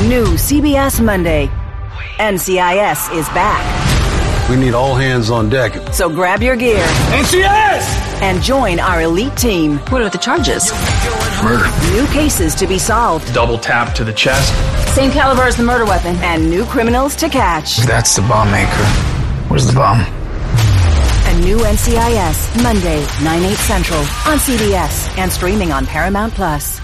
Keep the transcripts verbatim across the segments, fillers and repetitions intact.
New C B S Monday. N C I S is back. We need all hands on deck. So grab your gear. N C I S! And join our elite team. What are the charges? Murder. New cases to be solved. Double tap to the chest. Same caliber as the murder weapon. And new criminals to catch. That's the bomb maker. Where's the bomb? A new N C I S, Monday, nine, eight Central, on C B S and streaming on Paramount Plus.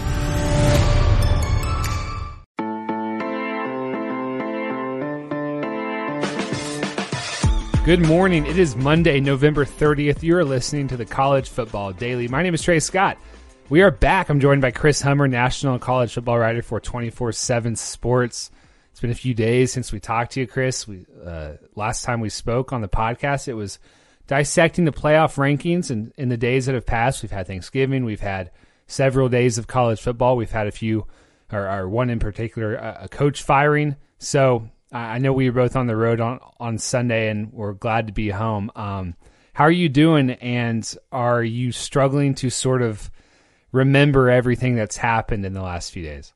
Good morning. It is Monday, November thirtieth. You're listening to the College Football Daily. My name is Trey Scott. We are back. I'm joined by Chris Hummer, national college football writer for twenty-four seven Sports. It's been a few days since we talked to you, Chris. We uh, last time we spoke on the podcast, it was dissecting the playoff rankings. And in the days that have passed, we've had Thanksgiving. We've had several days of college football. We've had a few, or, or one in particular, a, a coach firing. So I know we were both on the road on, on Sunday, and we're glad to be home. Um, how are you doing, and are you struggling to sort of remember everything that's happened in the last few days?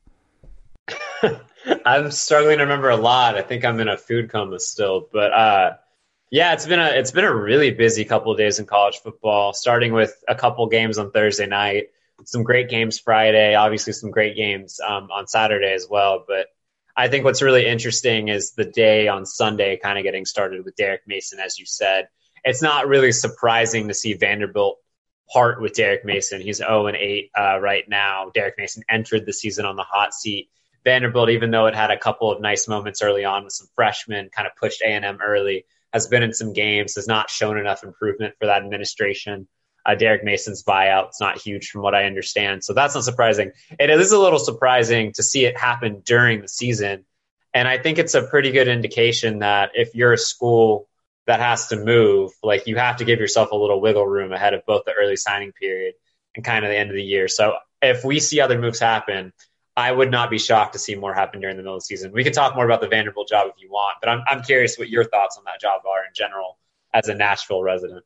I'm struggling to remember a lot. I think I'm in a food coma still, but uh, yeah, it's been a it's been a really busy couple of days in college football. Starting with a couple games on Thursday night, some great games Friday, obviously some great games um, on Saturday as well, but I think what's really interesting is the day on Sunday kind of getting started with Derek Mason, as you said. It's not really surprising to see Vanderbilt part with Derek Mason. He's oh and eight uh, right now. Derek Mason entered the season on the hot seat. Vanderbilt, even though it had a couple of nice moments early on with some freshmen, kind of pushed A and M early, has been in some games, has not shown enough improvement for that administration. Uh, Derek Mason's buyout is not huge from what I understand. So that's not surprising. It is a little surprising to see it happen during the season. And I think it's a pretty good indication that if you're a school that has to move, like you have to give yourself a little wiggle room ahead of both the early signing period and kind of the end of the year. So if we see other moves happen, I would not be shocked to see more happen during the middle of the season. We can talk more about the Vanderbilt job if you want, but I'm I'm curious what your thoughts on that job are in general as a Nashville resident.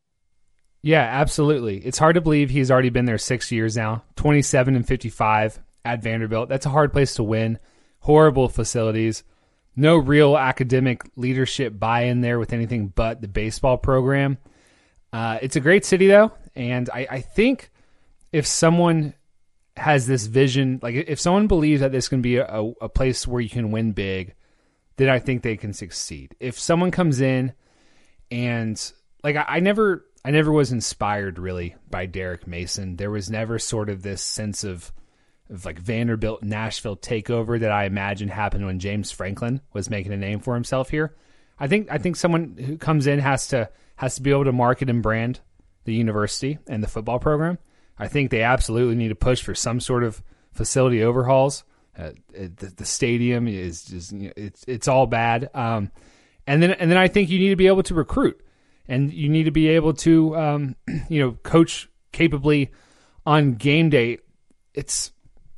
Yeah, absolutely. It's hard to believe he's already been there six years now, twenty-seven and fifty-five at Vanderbilt. That's a hard place to win. Horrible facilities. No real academic leadership buy-in there with anything but the baseball program. Uh, it's a great city, though, and I, I think if someone has this vision, like if someone believes that this can be a, a place where you can win big, then I think they can succeed. If someone comes in and, like, I, I never... I never was inspired really by Derek Mason. There was never sort of this sense of, of like Vanderbilt, Nashville takeover that I imagine happened when James Franklin was making a name for himself here. I think I think someone who comes in has to has to be able to market and brand the university and the football program. I think they absolutely need to push for some sort of facility overhauls. Uh, the, the stadium is just, you know, it's it's all bad. Um, and then and then I think you need to be able to recruit. And you need to be able to, um, you know, coach capably on game day. It's,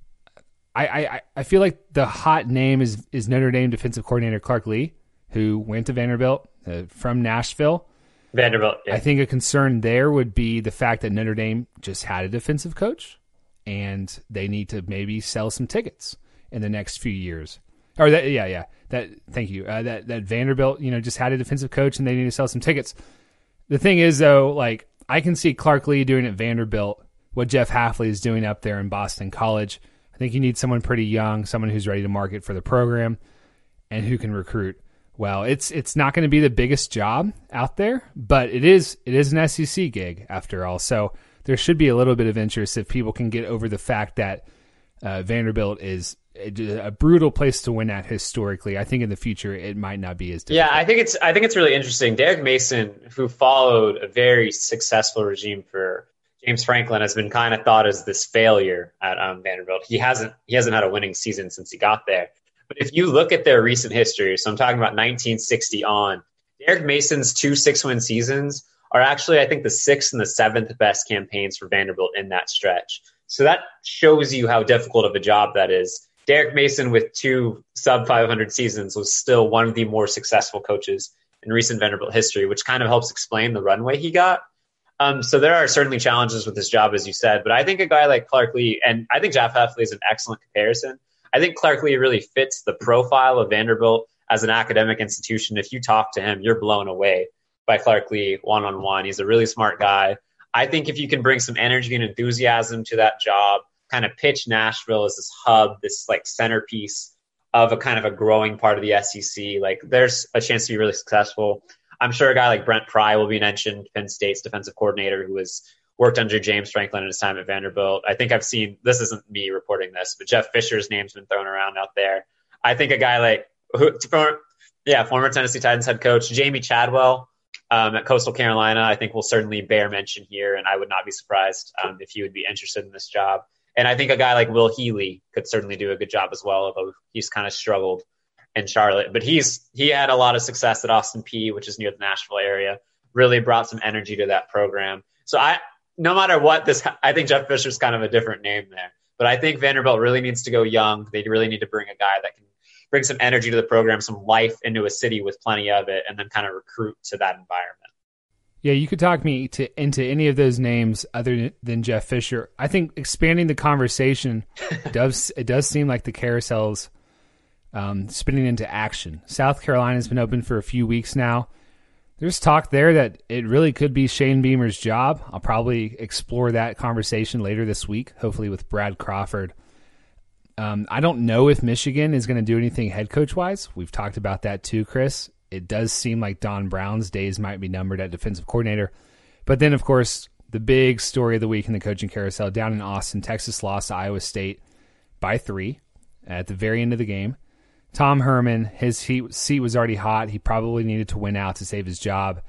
I, I, I feel like the hot name is is Notre Dame defensive coordinator Clark Lee, who went to Vanderbilt uh, from Nashville. Vanderbilt. Yeah. I think a concern there would be the fact that Notre Dame just had a defensive coach, and they need to maybe sell some tickets in the next few years. Or that, yeah, yeah. That, thank you. Uh, that that Vanderbilt, you know, just had a defensive coach, and they need to sell some tickets. The thing is, though, like I can see Clark Lee doing at Vanderbilt what Jeff Hafley is doing up there in Boston College. I think you need someone pretty young, someone who's ready to market for the program, and who can recruit well. It's it's not going to be the biggest job out there, but it is it is an S E C gig after all. So there should be a little bit of interest if people can get over the fact that uh, Vanderbilt is a brutal place to win at historically. I think in the future it might not be as difficult. Yeah, I think it's I think it's really interesting. Derek Mason, who followed a very successful regime for James Franklin, has been kind of thought as this failure at um, Vanderbilt. He hasn't he hasn't had a winning season since he got there. But if you look at their recent history, so I'm talking about nineteen sixty on, Derek Mason's two six-win seasons are actually, I think, the sixth and the seventh best campaigns for Vanderbilt in that stretch. So that shows you how difficult of a job that is. Derek Mason, with two sub five hundred seasons, was still one of the more successful coaches in recent Vanderbilt history, which kind of helps explain the runway he got. Um, so there are certainly challenges with this job, as you said, but I think a guy like Clark Lee, and I think Jeff Hafley is an excellent comparison. I think Clark Lea really fits the profile of Vanderbilt as an academic institution. If you talk to him, you're blown away by Clark Lea one-on-one. He's a really smart guy. I think if you can bring some energy and enthusiasm to that job, kind of pitch Nashville as this hub, this like centerpiece of a kind of a growing part of the S E C, like there's a chance to be really successful. I'm sure a guy like Brent Pry will be mentioned, Penn State's defensive coordinator, who has worked under James Franklin in his time at Vanderbilt. I think I've seen, this isn't me reporting this, but Jeff Fisher's name's been thrown around out there. I think a guy like, who, former, yeah, former Tennessee Titans head coach Jamie Chadwell, Um, at Coastal Carolina, I think will certainly bear mention here, and I would not be surprised um, if he would be interested in this job. And I think a guy like Will Healy could certainly do a good job as well, although he's kind of struggled in Charlotte. But he's he had a lot of success at Austin Peay, which is near the Nashville area, really brought some energy to that program. So I, no matter what this, I think Jeff Fisher's kind of a different name there. But I think Vanderbilt really needs to go young. They really need to bring a guy that can bring some energy to the program, some life into a city with plenty of it, and then kind of recruit to that environment. Yeah, you could talk me to into any of those names other than Jeff Fisher. I think expanding the conversation does it does seem like the carousel's um, spinning into action. South Carolina's been open for a few weeks now. There's talk there that it really could be Shane Beamer's job. I'll probably explore that conversation later this week, hopefully with Brad Crawford. Um, I don't know if Michigan is going to do anything head coach wise. We've talked about that too, Chris. It does seem like Don Brown's days might be numbered at defensive coordinator. But then, of course, the big story of the week in the coaching carousel down in Austin, Texas lost to Iowa State by three at the very end of the game. Tom Herman, his seat was already hot. He probably needed to win out to save his job,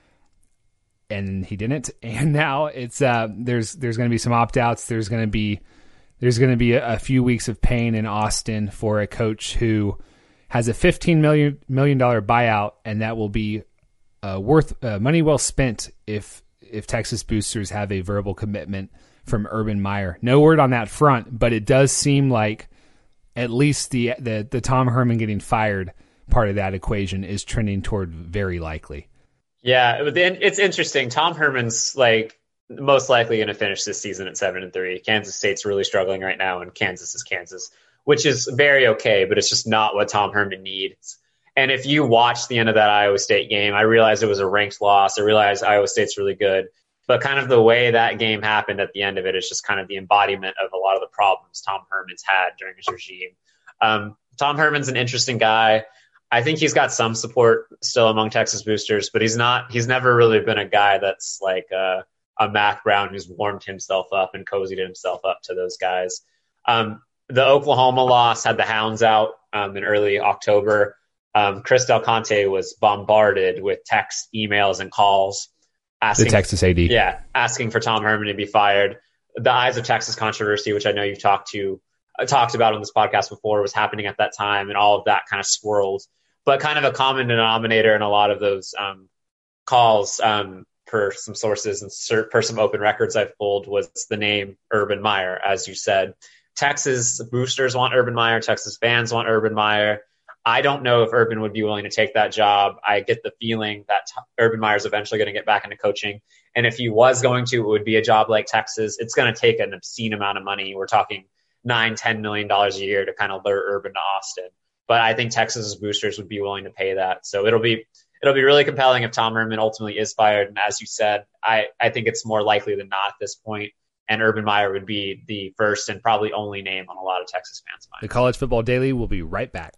and he didn't. And now it's uh, there's there's going to be some opt-outs. There's going to be There's going to be a, a few weeks of pain in Austin for a coach who has a fifteen million dollars buyout, and that will be uh, worth uh, money well spent if if Texas boosters have a verbal commitment from Urban Meyer. No word on that front, but it does seem like at least the the, the Tom Herman getting fired part of that equation is trending toward very likely. Yeah, it's interesting. Tom Herman's like most likely going to finish this season at seven and three. Kansas State's really struggling right now, and Kansas is Kansas, which is very okay, but it's just not what Tom Herman needs. And if you watch the end of that Iowa State game, I realized it was a ranked loss. I realized Iowa State's really good, but kind of the way that game happened at the end of it is just kind of the embodiment of a lot of the problems Tom Herman's had during his regime. Um, Tom Herman's an interesting guy. I think he's got some support still among Texas boosters, but he's not. He's never really been a guy that's like uh, a Mack Brown who's warmed himself up and cozied himself up to those guys. Um, the Oklahoma loss had the hounds out um, in early October. Um, Chris Del Conte was bombarded with texts, emails, and calls asking the Texas A D. Yeah, asking for Tom Herman to be fired. The Eyes of Texas controversy, which I know you've talked to uh, talked about on this podcast before, was happening at that time, and all of that kind of swirled. But kind of a common denominator in a lot of those um, calls, um, per some sources and per some open records I've pulled, was the name Urban Meyer, as you said. Texas boosters want Urban Meyer. Texas fans want Urban Meyer. I don't know if Urban would be willing to take that job. I get the feeling that t- Urban Meyer is eventually going to get back into coaching. And if he was going to, it would be a job like Texas. It's going to take an obscene amount of money. We're talking nine, ten million dollars a year to kind of lure Urban to Austin. But I think Texas's boosters would be willing to pay that. So it'll be it'll be really compelling if Tom Herman ultimately is fired. And as you said, I, I think it's more likely than not at this point. And Urban Meyer would be the first and probably only name on a lot of Texas fans' minds. The College Football Daily will be right back.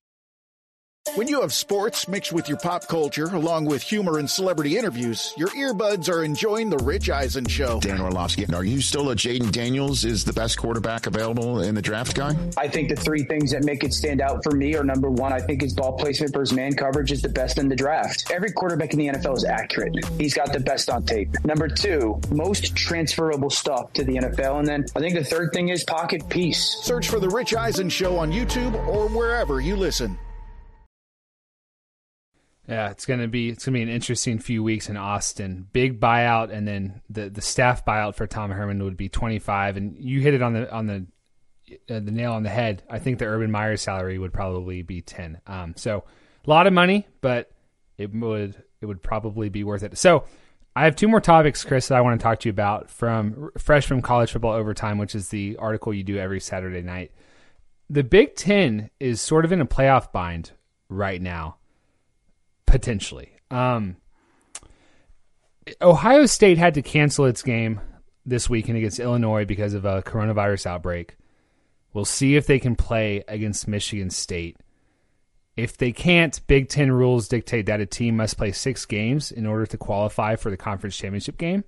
When you have sports mixed with your pop culture, along with humor and celebrity interviews, your earbuds are enjoying The Rich Eisen Show. Dan Orlovsky, are you still a Jaden Daniels is the best quarterback available in the draft guy? I think the three things that make it stand out for me are, number one, I think his ball placement versus man coverage is the best in the draft. Every quarterback in the N F L is accurate. He's got the best on tape. Number two, most transferable stuff to the N F L. And then I think the third thing is pocket peace. Search for The Rich Eisen Show on YouTube or wherever you listen. Yeah, it's gonna be it's gonna be an interesting few weeks in Austin. Big buyout, and then the, the staff buyout for Tom Herman would be twenty-five. And you hit it on the on the uh, the nail on the head. I think the Urban Meyer salary would probably be ten. Um, so a lot of money, but it would it would probably be worth it. So I have two more topics, Chris, that I want to talk to you about from fresh from College Football Overtime, which is the article you do every Saturday night. the Big Ten is sort of in a playoff bind right now, potentially. Um, Ohio State had to cancel its game this weekend against Illinois because of a coronavirus outbreak. We'll see if they can play against Michigan State. If they can't, Big Ten rules dictate that a team must play six games in order to qualify for the conference championship game.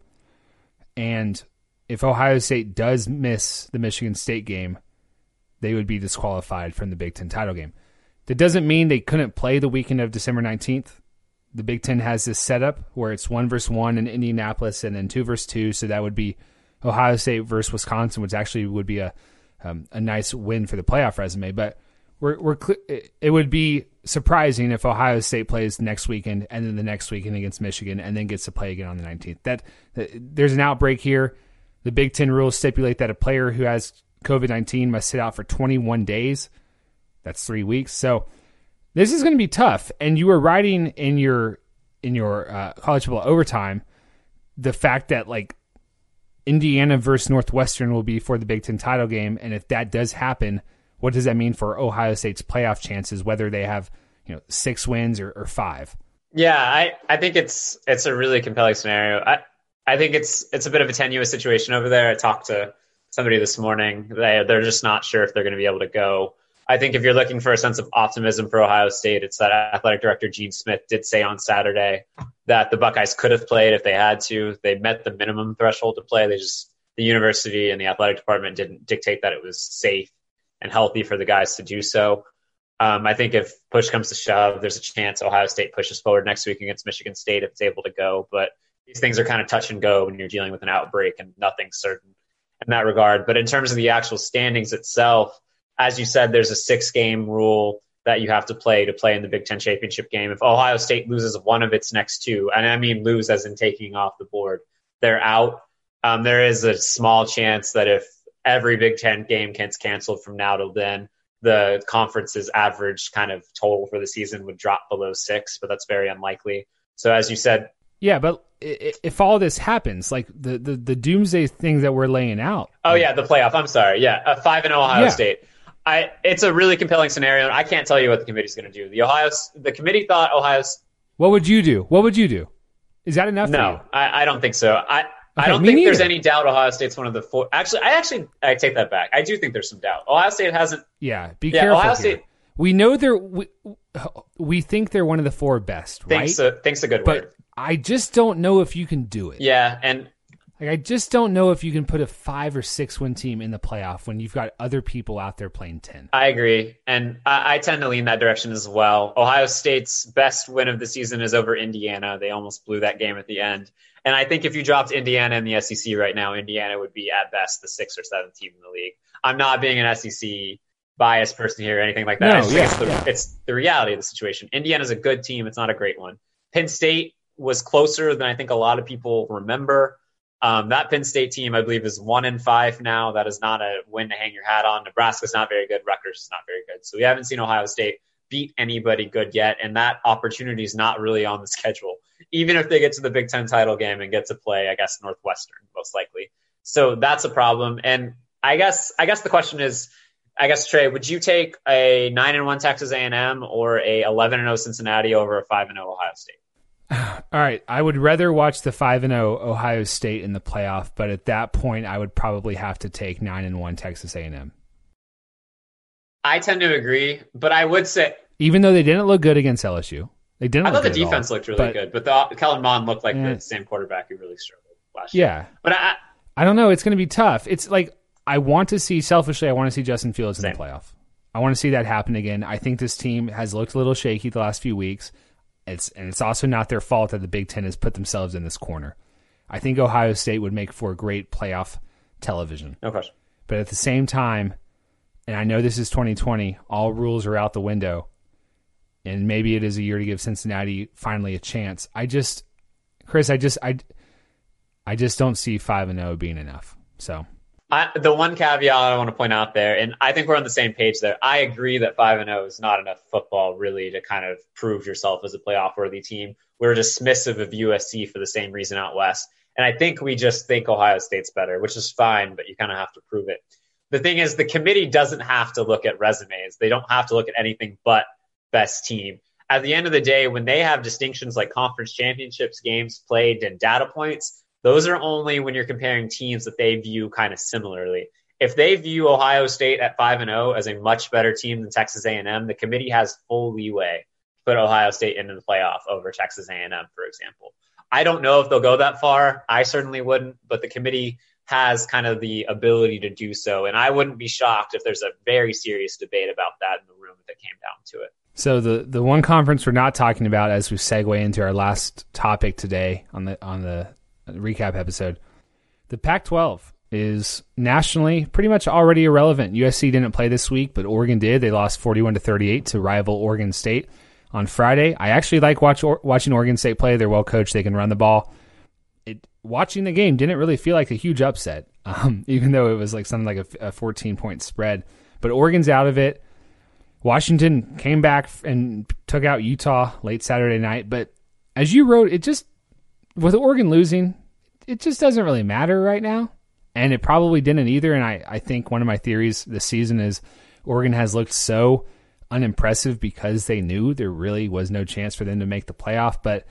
And if Ohio State does miss the Michigan State game, they would be disqualified from the Big Ten title game. That doesn't mean they couldn't play the weekend of December nineteenth. The Big Ten has this setup where it's one versus one in Indianapolis and then two versus two. So that would be Ohio State versus Wisconsin, which actually would be a um, a nice win for the playoff resume. But we're we're it would be surprising if Ohio State plays next weekend and then the next weekend against Michigan and then gets to play again on the nineteenth. That, that there's an outbreak here. The Big Ten rules stipulate that a player who has COVID nineteen must sit out for twenty-one days. That's three weeks. So this is going to be tough. And you were writing in your in your uh, college football overtime the fact that like Indiana versus Northwestern will be for the Big Ten title game, and if that does happen, what does that mean for Ohio State's playoff chances, whether they have you know six wins or, or five? Yeah, I, I think it's it's a really compelling scenario. I I think it's it's a bit of a tenuous situation over there. I talked to somebody this morning. They they're just not sure if they're going to be able to go. I think if you're looking for a sense of optimism for Ohio State, it's that athletic director Gene Smith did say on Saturday that the Buckeyes could have played if they had to. They met the minimum threshold to play. They just the university and the athletic department didn't dictate that it was safe and healthy for the guys to do so. Um, I think if push comes to shove, there's a chance Ohio State pushes forward next week against Michigan State if it's able to go. But these things are kind of touch and go when you're dealing with an outbreak and nothing's certain in that regard. But in terms of the actual standings itself, as you said, there's a six-game rule that you have to play to play in the Big Ten championship game. If Ohio State loses one of its next two, and I mean lose as in taking off the board, they're out. Um, there is a small chance that if every Big Ten game gets canceled from now till then, the conference's average kind of total for the season would drop below six, but that's very unlikely. So as you said, yeah, but if all this happens, like the, the, the doomsday things that we're laying out. Oh yeah, the playoff. I'm sorry. Yeah, a five and Ohio yeah. State. I it's a really compelling scenario. I can't tell you what the committee's going to do. The Ohio the committee thought Ohio's. What would you do? What would you do? Is that enough? No, for you? I, I don't think so. I okay, I don't me think neither. there's any doubt Ohio State's one of the four. Actually, I actually I take that back. I do think there's some doubt. Ohio State hasn't. Yeah, be yeah, careful. Ohio here. State. We know they're we, we think they're one of the four best, right? Thinks a, thinks a good but word. I just don't know if you can do it. Yeah, and. Like, I just don't know if you can put a five or six win team in the playoff when you've got other people out there playing ten. I agree. And I, I tend to lean that direction as well. Ohio State's best win of the season is over Indiana. They almost blew that game at the end. And I think if you dropped Indiana in the S E C right now, Indiana would be at best the sixth or seventh team in the league. I'm not being an S E C biased person here or anything like that. No, I just yeah, think it's the, yeah. it's the reality of the situation. Indiana's a good team. It's not a great one. Penn State was closer than I think a lot of people remember. Um, that Penn State team, I believe, is one and five now. That is not a win to hang your hat on. Nebraska's not very good. Rutgers is not very good. So we haven't seen Ohio State beat anybody good yet, and that opportunity is not really on the schedule. Even if they get to the Big Ten title game and get to play, I guess, Northwestern, most likely. So that's a problem. And I guess I guess the question is, I guess, Trey, would you take a nine and one Texas A and M or a eleven and oh Cincinnati over a five and oh Ohio State? All right, I would rather watch the five and oh Ohio State in the playoff, but at that point, I would probably have to take nine and one Texas A and M. I tend to agree, but I would say, even though they didn't look good against L S U, they didn't. I look thought the good defense all, looked really but, good, but the, Kellen Mond looked like yeah. the same quarterback who really struggled last year. Yeah, but I, I don't know. It's going to be tough. It's like I want to see selfishly. I want to see Justin Fields same. in the playoff. I want to see that happen again. I think this team has looked a little shaky the last few weeks. It's and it's also not their fault that the Big Ten has put themselves in this corner. I think Ohio State would make for great playoff television. No question. But at the same time, and I know this is twenty twenty, all rules are out the window, and maybe it is a year to give Cincinnati finally a chance. I just, Chris, I just, I, I just don't see five and zero being enough. So. I, the one caveat I want to point out there, and I think we're on the same page there. I agree that five and zero is not enough football really to kind of prove yourself as a playoff worthy team. We're dismissive of U S C for the same reason out west, and I think we just think Ohio State's better, which is fine, but you kind of have to prove it. the thing is, the committee doesn't have to look at resumes. They don't have to look at anything but best team. At the end of the day, when they have distinctions like conference championships, games played, and data points, those are only when you're comparing teams that they view kind of similarly. If they view Ohio State at five and oh as a much better team than Texas A and M, the committee has full leeway to put Ohio State into the playoff over Texas A and M, for example. I don't know if they'll go that far. I certainly wouldn't, but the committee has kind of the ability to do so. And I wouldn't be shocked if there's a very serious debate about that in the room if it came down to it. So the, the one conference we're not talking about as we segue into our last topic today on the on the recap episode, the Pac twelve is nationally pretty much already irrelevant. U S C didn't play this week, but Oregon did. They lost forty-one to thirty-eight to rival Oregon State on Friday. I actually like watch, or, watching Oregon State play. They're well coached. They can run the ball. It, watching the game didn't really feel like a huge upset, um, even though it was like something like a, a fourteen-point spread. But Oregon's out of it. Washington came back and took out Utah late Saturday night. But as you wrote, it just, with Oregon losing, it just doesn't really matter right now. And it probably didn't either. And I, I think one of my theories this season is Oregon has looked so unimpressive because they knew there really was no chance for them to make the playoff. But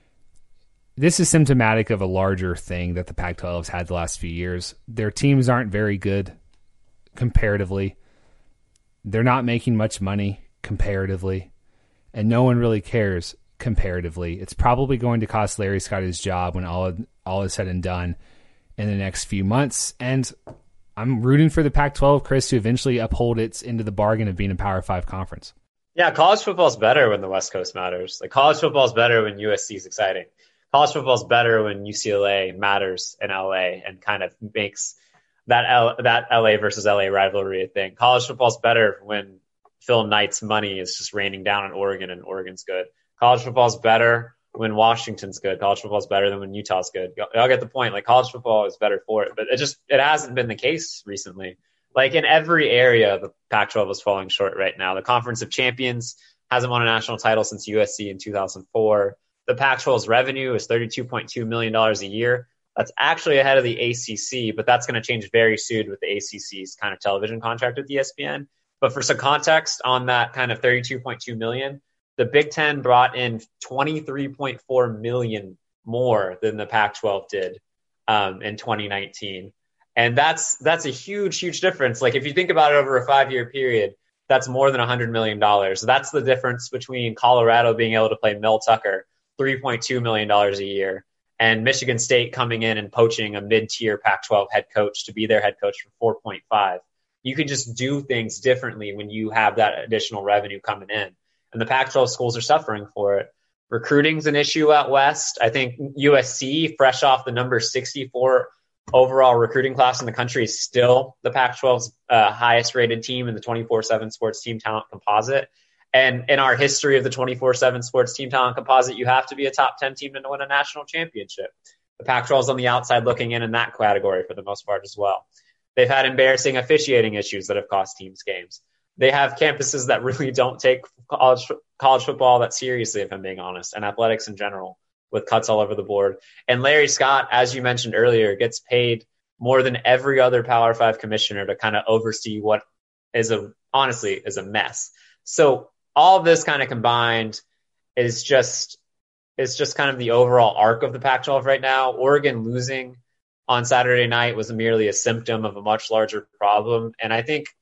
this is symptomatic of a larger thing that the Pac twelve has had the last few years. Their teams aren't very good comparatively. They're not making much money comparatively, and no one really cares comparatively. It's probably going to cost Larry Scott his job when all all is said and done in the next few months. And I'm rooting for the Pac twelve, Chris, to eventually uphold its into the bargain of being a Power Five conference. Yeah, college football is better when the West Coast matters. Like, college football is better when U S C is exciting. College football is better when U C L A matters in L A and kind of makes that L- that L A versus L A rivalry a thing. College football is better when Phil Knight's money is just raining down on Oregon and Oregon's good. College football is better when Washington's good. College football is better than when Utah's good. Y'all get the point. Like, college football is better for it, but it just it hasn't been the case recently. Like, in every area, the Pac twelve is falling short right now. The Conference of Champions hasn't won a national title since U S C in two thousand four. The Pac twelve's revenue is thirty-two point two million dollars a year. That's actually ahead of the A C C, but that's going to change very soon with the A C C's kind of television contract with E S P N. But for some context on that kind of thirty-two point two million dollars, the Big Ten brought in twenty-three point four million dollars more than the Pac twelve did um, in twenty nineteen. And that's that's a huge, huge difference. Like, if you think about it over a five-year period, that's more than one hundred million dollars. That's the difference between Colorado being able to play Mel Tucker, three point two million dollars a year, and Michigan State coming in and poaching a mid-tier Pac twelve head coach to be their head coach for four point five. You can just do things differently when you have that additional revenue coming in. And the Pac twelve schools are suffering for it. Recruiting's an issue out west. I think U S C, fresh off the number sixty-four overall recruiting class in the country, is still the Pac twelve's uh, highest rated team in the twenty-four seven Sports Team Talent Composite. And in our history of the twenty-four seven Sports Team Talent Composite, you have to be a top ten team to win a national championship. The Pac twelve is on the outside looking in in that category for the most part as well. They've had embarrassing officiating issues that have cost teams games. They have campuses that really don't take college college football that seriously, if I'm being honest, and athletics in general, with cuts all over the board. And Larry Scott, as you mentioned earlier, gets paid more than every other Power Five commissioner to kind of oversee what is a honestly is a mess. So all of this kind of combined is just is just kind of the overall arc of the Pac twelve right now. Oregon losing on Saturday night was merely a symptom of a much larger problem. And I think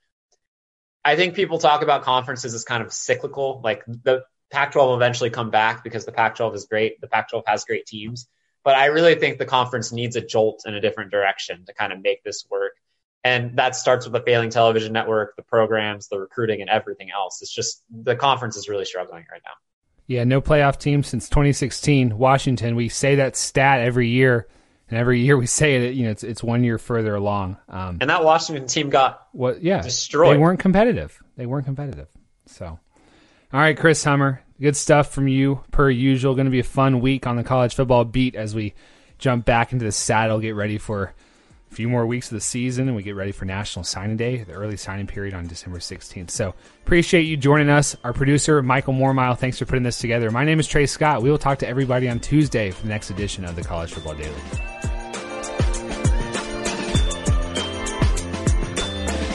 I think people talk about conferences as kind of cyclical. Like, the Pac twelve will eventually come back because the Pac twelve is great. The Pac twelve has great teams. But I really think the conference needs a jolt in a different direction to kind of make this work. And that starts with the failing television network, the programs, the recruiting, and everything else. It's just the conference is really struggling right now. Yeah, no playoff team since twenty sixteen. Washington, we say that stat every year. And every year we say it, you know, it's it's one year further along. Um, and that Washington team got what? Yeah, destroyed. They weren't competitive. They weren't competitive. So, all right, Chris Hummer, good stuff from you per usual. Going to be a fun week on the college football beat as we jump back into the saddle, get ready for a few more weeks of the season, and we get ready for National Signing Day, the early signing period on December sixteenth. So appreciate you joining us. Our producer, Michael Mormile, thanks for putting this together. My name is Trey Scott. We will talk to everybody on Tuesday for the next edition of the College Football Daily.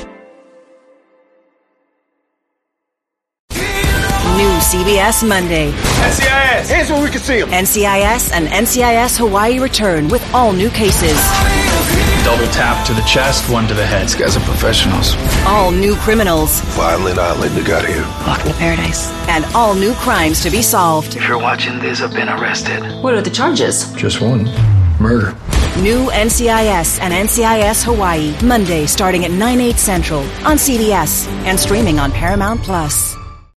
C B S Monday. N C I S! Hands where we can see them. N C I S and N C I S Hawaii return with all new cases. Double tap to the chest, one to the head. These guys are professionals. All new criminals. Violent island you got here. Welcome to paradise. And all new crimes to be solved. If you're watching this, I've been arrested. What are the charges? Just one. Murder. New N C I S and N C I S Hawaii. Monday starting at nine, eight Central on C B S and streaming on Paramount Plus.